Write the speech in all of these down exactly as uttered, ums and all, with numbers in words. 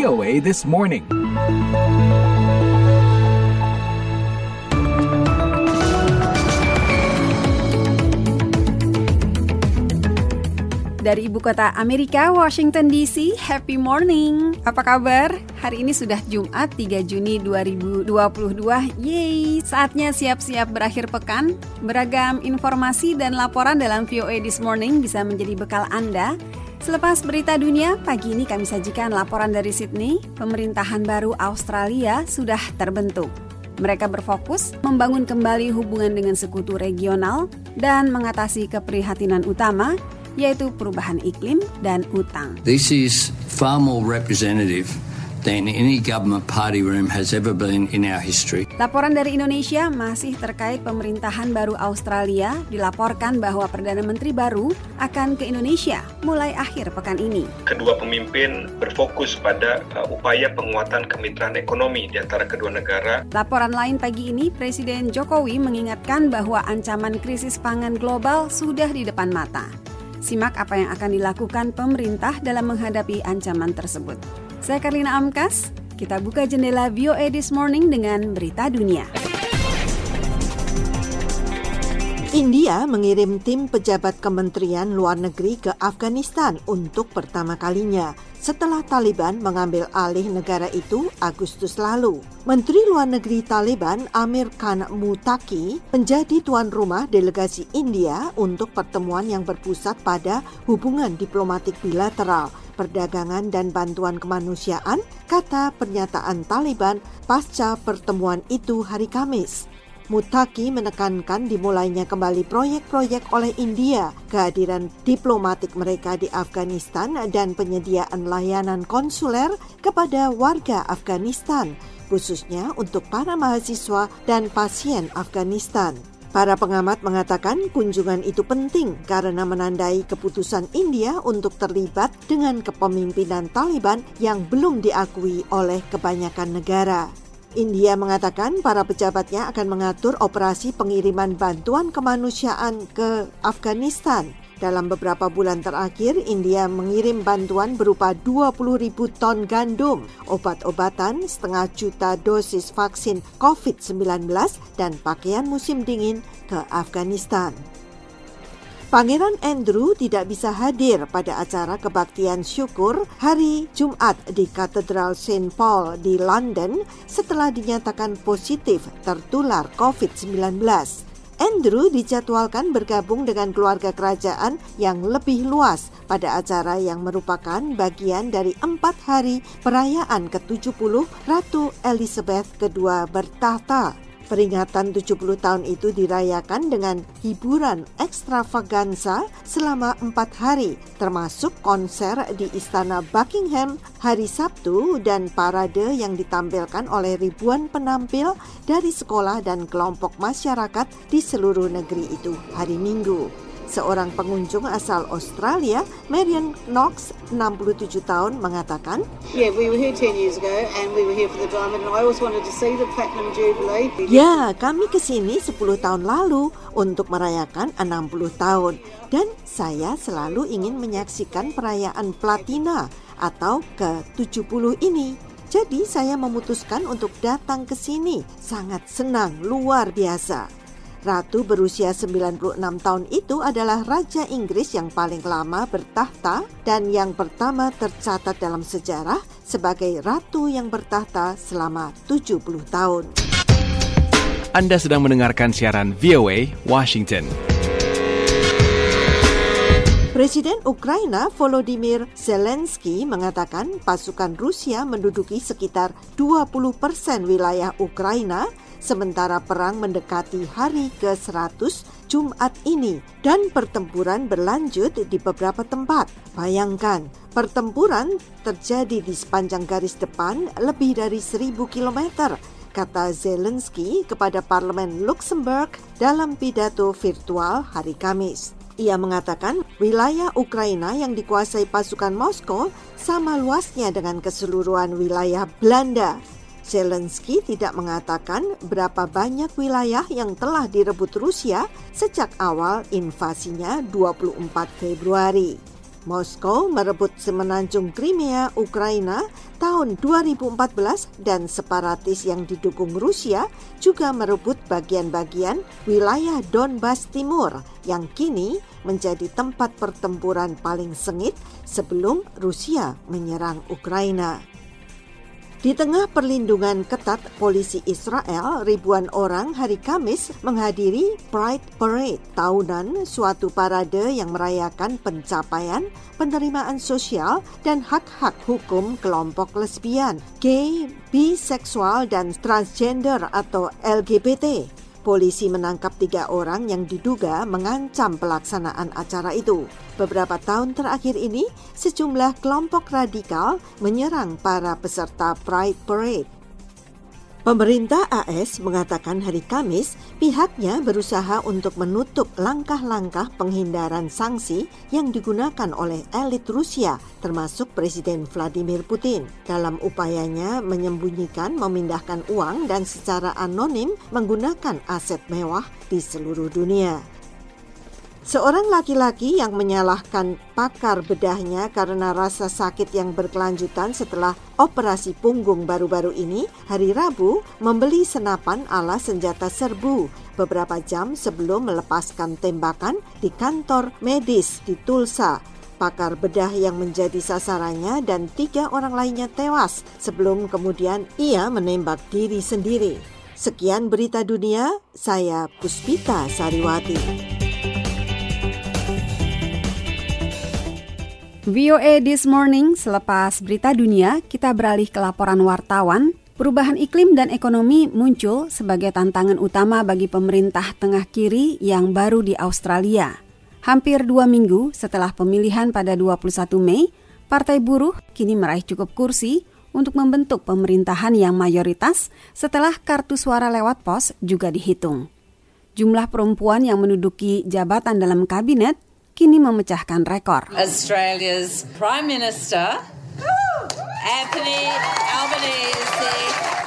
V O A This Morning. Dari ibu kota Amerika, Washington D C, happy morning. Apa kabar? Hari ini sudah Jumat tiga Juni dua ribu dua puluh dua. Yeay, saatnya siap-siap berakhir pekan. Beragam informasi dan laporan dalam V O A This Morning bisa menjadi bekal Anda. Selepas berita dunia, pagi ini kami sajikan laporan dari Sydney. Pemerintahan baru Australia sudah terbentuk. Mereka berfokus membangun kembali hubungan dengan sekutu regional dan mengatasi keprihatinan utama, yaitu perubahan iklim dan utang. This is far more representative than any government party room has ever been in our history. Laporan dari Indonesia masih terkait pemerintahan baru Australia. Dilaporkan bahwa Perdana Menteri baru akan ke Indonesia mulai akhir pekan ini. Kedua pemimpin berfokus pada uh, upaya penguatan kemitraan ekonomi di antara kedua negara. Laporan lain pagi ini, Presiden Jokowi mengingatkan bahwa ancaman krisis pangan global sudah di depan mata. Simak apa yang akan dilakukan pemerintah dalam menghadapi ancaman tersebut. Saya Karlina Amkas, kita buka jendela V O A This Morning dengan berita dunia. India mengirim tim pejabat Kementerian Luar Negeri ke Afghanistan untuk pertama kalinya setelah Taliban mengambil alih negara itu Agustus lalu. Menteri Luar Negeri Taliban Amir Khan Muttaqi menjadi tuan rumah delegasi India untuk pertemuan yang berpusat pada hubungan diplomatik bilateral, perdagangan dan bantuan kemanusiaan, kata pernyataan Taliban pasca pertemuan itu hari Kamis. Muttaqi menekankan dimulainya kembali proyek-proyek oleh India, kehadiran diplomatik mereka di Afghanistan dan penyediaan layanan konsuler kepada warga Afghanistan, khususnya untuk para mahasiswa dan pasien Afghanistan. Para pengamat mengatakan kunjungan itu penting karena menandai keputusan India untuk terlibat dengan kepemimpinan Taliban yang belum diakui oleh kebanyakan negara. India mengatakan para pejabatnya akan mengatur operasi pengiriman bantuan kemanusiaan ke Afghanistan. Dalam beberapa bulan terakhir, India mengirim bantuan berupa dua puluh ribu ton gandum, obat-obatan, setengah juta dosis vaksin covid sembilan belas, dan pakaian musim dingin ke Afghanistan. Pangeran Andrew tidak bisa hadir pada acara kebaktian syukur hari Jumat di Katedral Saint Paul di London setelah dinyatakan positif tertular covid sembilan belas. Andrew dijadwalkan bergabung dengan keluarga kerajaan yang lebih luas pada acara yang merupakan bagian dari empat hari perayaan ke tujuh puluh Ratu Elizabeth kedua bertahta. Peringatan tujuh puluh tahun itu dirayakan dengan hiburan ekstravaganza selama empat hari, termasuk konser di Istana Buckingham hari Sabtu dan parade yang ditampilkan oleh ribuan penampil dari sekolah dan kelompok masyarakat di seluruh negeri itu hari Minggu. Seorang pengunjung asal Australia, Marion Knox, enam puluh tujuh tahun, mengatakan, Yeah, we were here ten years ago and we were here for the Diamond and I always wanted to see the Platinum Jubilee. Ya, kami ke sini sepuluh tahun lalu untuk merayakan enam puluh tahun dan saya selalu ingin menyaksikan perayaan Platina atau ke tujuh puluh ini. Jadi saya memutuskan untuk datang ke sini. Sangat senang, luar biasa. Ratu berusia sembilan puluh enam tahun itu adalah Raja Inggris yang paling lama bertahta dan yang pertama tercatat dalam sejarah sebagai ratu yang bertahta selama tujuh puluh tahun. Anda sedang mendengarkan siaran V O A Washington. Presiden Ukraina Volodymyr Zelensky mengatakan pasukan Rusia menduduki sekitar dua puluh persen wilayah Ukraina sementara perang mendekati hari ke seratus Jumat ini dan pertempuran berlanjut di beberapa tempat. Bayangkan, pertempuran terjadi di sepanjang garis depan lebih dari seribu kilometer, kata Zelensky kepada Parlemen Luxembourg dalam pidato virtual hari Kamis. Ia mengatakan wilayah Ukraina yang dikuasai pasukan Moskow sama luasnya dengan keseluruhan wilayah Belanda. Zelensky tidak mengatakan berapa banyak wilayah yang telah direbut Rusia sejak awal invasinya dua puluh empat Februari. Moskow merebut semenanjung Crimea, Ukraina tahun dua ribu empat belas dan separatis yang didukung Rusia juga merebut bagian-bagian wilayah Donbas Timur yang kini menjadi tempat pertempuran paling sengit sebelum Rusia menyerang Ukraina. Di tengah perlindungan ketat polisi Israel, ribuan orang hari Kamis menghadiri Pride Parade tahunan, suatu parade yang merayakan pencapaian penerimaan sosial dan hak-hak hukum kelompok lesbian, gay, biseksual, dan transgender atau L G B T. Polisi menangkap tiga orang yang diduga mengancam pelaksanaan acara itu. Beberapa tahun terakhir ini, sejumlah kelompok radikal menyerang para peserta Pride Parade. Pemerintah A S mengatakan hari Kamis pihaknya berusaha untuk menutup langkah-langkah penghindaran sanksi yang digunakan oleh elit Rusia, termasuk Presiden Vladimir Putin, dalam upayanya menyembunyikan memindahkan uang dan secara anonim menggunakan aset mewah di seluruh dunia. Seorang laki-laki yang menyalahkan pakar bedahnya karena rasa sakit yang berkelanjutan setelah operasi punggung baru-baru ini, hari Rabu membeli senapan ala senjata serbu beberapa jam sebelum melepaskan tembakan di kantor medis di Tulsa. Pakar bedah yang menjadi sasarannya dan tiga orang lainnya tewas sebelum kemudian ia menembak diri sendiri. Sekian berita dunia, saya Puspita Sariwati. V O A This Morning, selepas berita dunia, kita beralih ke laporan wartawan. Perubahan iklim dan ekonomi muncul sebagai tantangan utama bagi pemerintah tengah kiri yang baru di Australia. Hampir dua minggu setelah pemilihan pada dua puluh satu Mei, Partai Buruh kini meraih cukup kursi untuk membentuk pemerintahan yang mayoritas setelah kartu suara lewat pos juga dihitung. Jumlah perempuan yang menduduki jabatan dalam kabinet kini memecahkan rekor. Australia's Prime Minister, Anthony Albanese.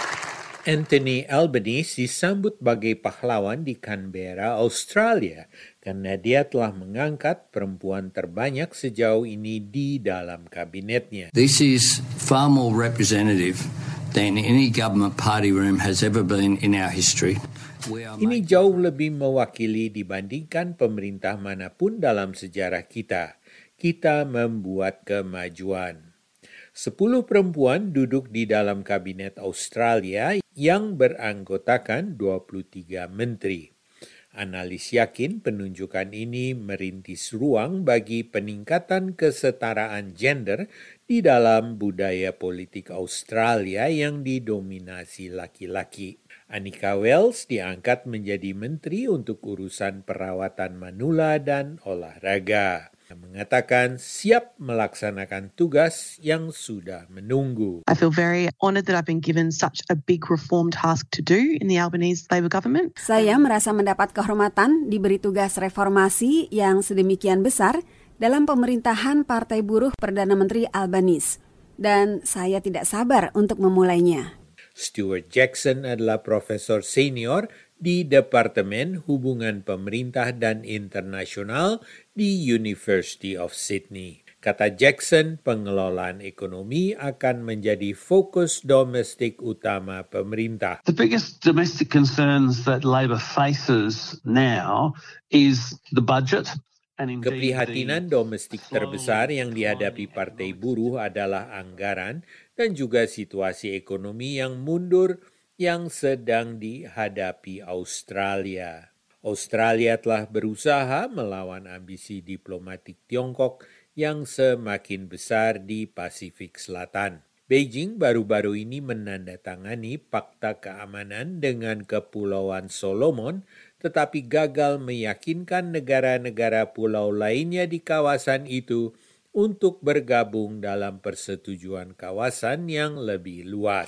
Anthony Albanese disambut sebagai pahlawan di Canberra, Australia, karena dia telah mengangkat perempuan terbanyak sejauh ini di dalam kabinetnya. This is far more representative than any government party room has ever been in our history. Ini jauh lebih mewakili dibandingkan pemerintah manapun dalam sejarah kita. Kita membuat kemajuan. Sepuluh perempuan duduk di dalam kabinet Australia yang beranggotakan dua puluh tiga menteri. Analis yakin penunjukan ini merintis ruang bagi peningkatan kesetaraan gender di dalam budaya politik Australia yang didominasi laki-laki. Annika Wells diangkat menjadi menteri untuk urusan perawatan manula dan olahraga. Mengatakan siap melaksanakan tugas yang sudah menunggu. I feel very honoured that I've been given such a big reform task to do in the Albanese Labor government. Saya merasa mendapat kehormatan diberi tugas reformasi yang sedemikian besar dalam pemerintahan Partai Buruh Perdana Menteri Albanese. Dan saya tidak sabar untuk memulainya. Stuart Jackson adalah profesor senior di Departemen Hubungan Pemerintah dan Internasional di University of Sydney. Kata Jackson, pengelolaan ekonomi akan menjadi fokus domestik utama pemerintah. The biggest domestic concerns that Labor faces now is the budget. Keprihatinan domestik terbesar yang dihadapi Partai Buruh adalah anggaran dan juga situasi ekonomi yang mundur yang sedang dihadapi Australia. Australia telah berusaha melawan ambisi diplomatik Tiongkok yang semakin besar di Pasifik Selatan. Beijing baru-baru ini menandatangani Fakta Keamanan dengan Kepulauan Solomon, tetapi gagal meyakinkan negara-negara pulau lainnya di kawasan itu untuk bergabung dalam persetujuan kawasan yang lebih luas.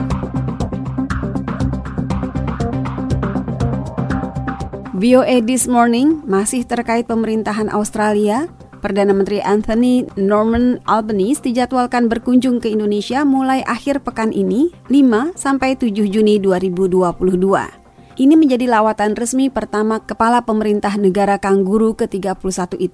V O A This Morning masih terkait pemerintahan Australia. Perdana Menteri Anthony Norman Albanese dijadwalkan berkunjung ke Indonesia mulai akhir pekan ini, lima sampai tujuh Juni dua ribu dua puluh dua. Ini menjadi lawatan resmi pertama kepala pemerintah negara kangguru ke tiga puluh satu itu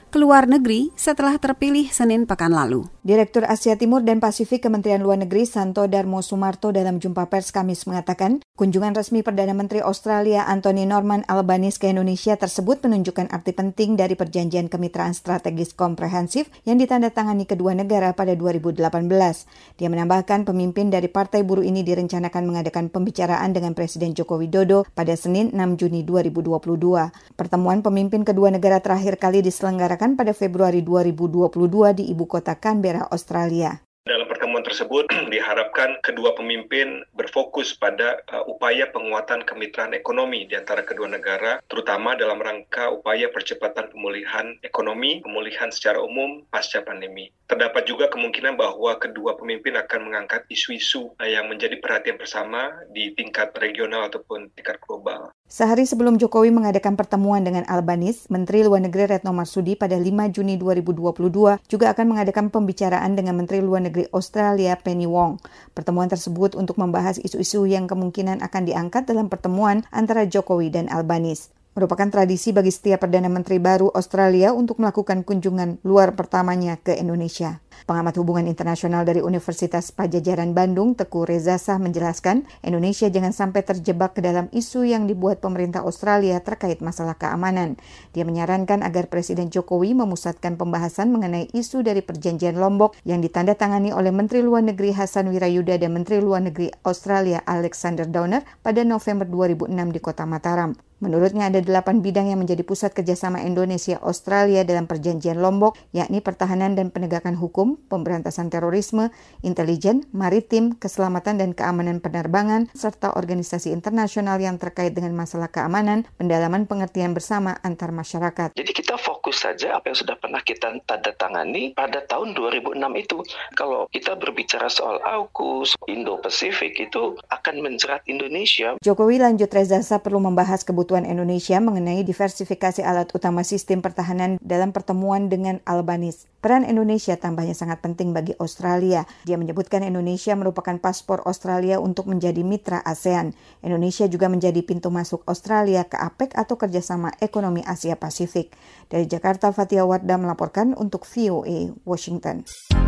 ke luar negeri setelah terpilih Senin pekan lalu. Direktur Asia Timur dan Pasifik Kementerian Luar Negeri Santo Darmo Sumarto dalam jumpa pers Kamis mengatakan, kunjungan resmi Perdana Menteri Australia Anthony Norman Albanese ke Indonesia tersebut menunjukkan arti penting dari perjanjian kemitraan strategis komprehensif yang ditandatangani kedua negara pada dua ribu delapan belas. Dia menambahkan pemimpin dari Partai Buruh ini direncanakan mengadakan pembicaraan dengan Presiden Joko Widodo pada Senin enam Juni dua ribu dua puluh dua. Pertemuan pemimpin kedua negara terakhir kali diselenggarakan pada Februari dua ribu dua puluh dua di ibu kota Canberra, Australia. Dalam pertemuan tersebut diharapkan kedua pemimpin berfokus pada uh, upaya penguatan kemitraan ekonomi di antara kedua negara, terutama dalam rangka upaya percepatan pemulihan ekonomi, pemulihan secara umum pasca pandemi. Terdapat juga kemungkinan bahwa kedua pemimpin akan mengangkat isu-isu uh, yang menjadi perhatian bersama di tingkat regional ataupun tingkat global. Sehari sebelum Jokowi mengadakan pertemuan dengan Albanese, Menteri Luar Negeri Retno Marsudi pada lima Juni dua ribu dua puluh dua juga akan mengadakan pembicaraan dengan Menteri Luar Negeri Australia Penny Wong. Pertemuan tersebut untuk membahas isu-isu yang kemungkinan akan diangkat dalam pertemuan antara Jokowi dan Albanese. Merupakan tradisi bagi setiap Perdana Menteri baru Australia untuk melakukan kunjungan luar pertamanya ke Indonesia. Pengamat hubungan internasional dari Universitas Padjadjaran Bandung, Teguh Reza Shah menjelaskan, Indonesia jangan sampai terjebak ke dalam isu yang dibuat pemerintah Australia terkait masalah keamanan. Dia menyarankan agar Presiden Jokowi memusatkan pembahasan mengenai isu dari Perjanjian Lombok yang ditandatangani oleh Menteri Luar Negeri Hassan Wirayuda dan Menteri Luar Negeri Australia Alexander Downer pada November dua ribu enam di Kota Mataram. Menurutnya ada delapan bidang yang menjadi pusat kerjasama Indonesia-Australia dalam Perjanjian Lombok, yakni pertahanan dan penegakan hukum, pemberantasan terorisme, intelijen, maritim, keselamatan dan keamanan penerbangan, serta organisasi internasional yang terkait dengan masalah keamanan, pendalaman pengertian bersama antar masyarakat. Jadi kita fokus saja apa yang sudah pernah kita tanda tangani pada tahun dua ribu enam itu. Kalau kita berbicara soal AUKUS, Indo-Pasifik itu akan menjerat Indonesia. Jokowi lanjut Reza Shah perlu membahas kebutuhan Indonesia mengenai diversifikasi alat utama sistem pertahanan dalam pertemuan dengan Albanese. Peran Indonesia tambahnya sangat penting bagi Australia. Dia menyebutkan Indonesia merupakan paspor Australia untuk menjadi mitra ASEAN. Indonesia juga menjadi pintu masuk Australia ke APEC atau Kerjasama Ekonomi Asia Pasifik. Dari Jakarta, Fatia Wardah melaporkan untuk V O A Washington.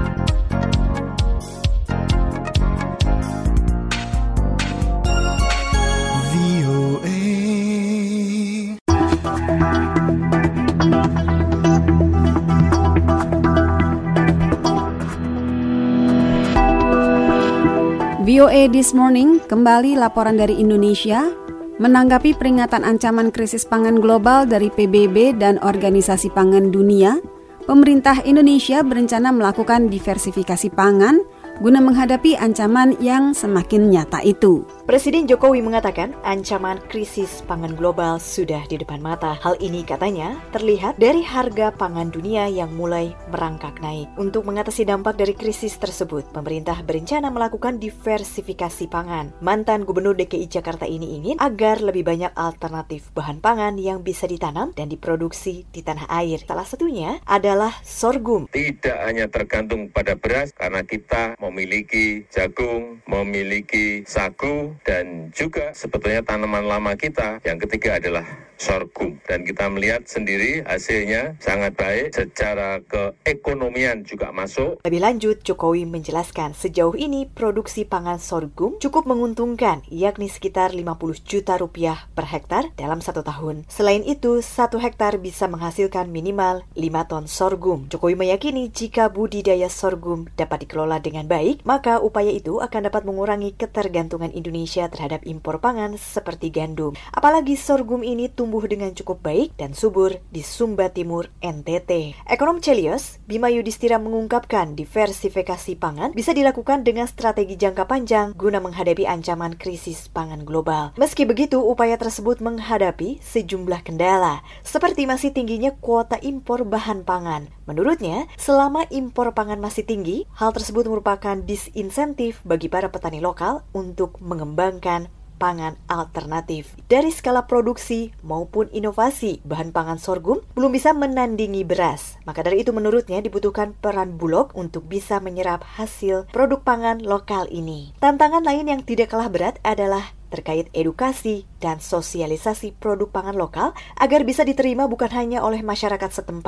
V O A This Morning, kembali laporan dari Indonesia. Menanggapi peringatan ancaman krisis pangan global dari P B B dan Organisasi Pangan Dunia, pemerintah Indonesia berencana melakukan diversifikasi pangan guna menghadapi ancaman yang semakin nyata itu. Presiden Jokowi mengatakan ancaman krisis pangan global sudah di depan mata. Hal ini katanya terlihat dari harga pangan dunia yang mulai merangkak naik. Untuk mengatasi dampak dari krisis tersebut, pemerintah berencana melakukan diversifikasi pangan. Mantan Gubernur D K I Jakarta ini ingin agar lebih banyak alternatif bahan pangan yang bisa ditanam dan diproduksi di tanah air. Salah satunya adalah sorghum. Tidak hanya tergantung pada beras, karena kita memiliki jagung, memiliki sagu, dan juga sebetulnya tanaman lama kita yang ketiga adalah sorghum. Dan kita melihat sendiri hasilnya sangat baik, secara keekonomian juga masuk. Lebih lanjut, Jokowi menjelaskan sejauh ini produksi pangan sorghum cukup menguntungkan, yakni sekitar lima puluh juta rupiah per hektar dalam satu tahun. Selain itu, satu hektar bisa menghasilkan minimal lima ton sorghum. Jokowi meyakini jika budidaya sorghum dapat dikelola dengan baik, maka upaya itu akan dapat mengurangi ketergantungan Indonesia terhadap impor pangan seperti gandum. Apalagi sorghum ini tumbuh dengan cukup baik dan subur di Sumba Timur, N T T. Ekonom Celios, Bima Yudhistira mengungkapkan diversifikasi pangan bisa dilakukan dengan strategi jangka panjang guna menghadapi ancaman krisis pangan global. Meski begitu, upaya tersebut menghadapi sejumlah kendala, seperti masih tingginya kuota impor bahan pangan. Menurutnya, selama impor pangan masih tinggi, hal tersebut merupakan disinsentif bagi para petani lokal untuk mengembangkan pangan alternatif. Dari skala produksi maupun inovasi, bahan pangan sorghum belum bisa menandingi beras. Maka dari itu menurutnya dibutuhkan peran Bulog untuk bisa menyerap hasil produk pangan lokal ini. Tantangan lain yang tidak kalah berat adalah terkait edukasi dan sosialisasi produk pangan lokal agar bisa diterima bukan hanya oleh masyarakat setempat,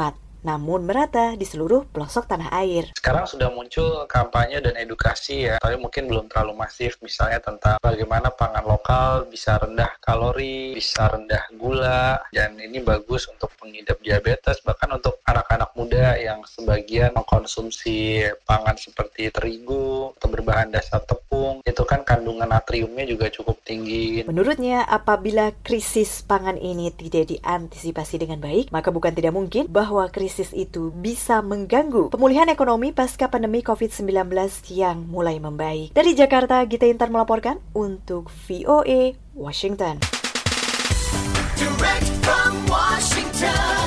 namun merata di seluruh pelosok tanah air. Sekarang sudah muncul kampanye dan edukasi ya, tapi mungkin belum terlalu masif, misalnya tentang bagaimana pangan lokal bisa rendah kalori, bisa rendah gula, dan ini bagus untuk pengidap diabetes, bahkan untuk anak-anak muda yang sebagian mengkonsumsi pangan seperti terigu atau berbahan dasar tepung, itu kan kandungan natriumnya juga cukup tinggi. Menurutnya, apabila krisis pangan ini tidak diantisipasi dengan baik, maka bukan tidak mungkin bahwa krisis itu bisa mengganggu pemulihan ekonomi pasca pandemi covid sembilan belas yang mulai membaik. Dari Jakarta, Gita Intan melaporkan untuk V O A Washington. Direct from Washington.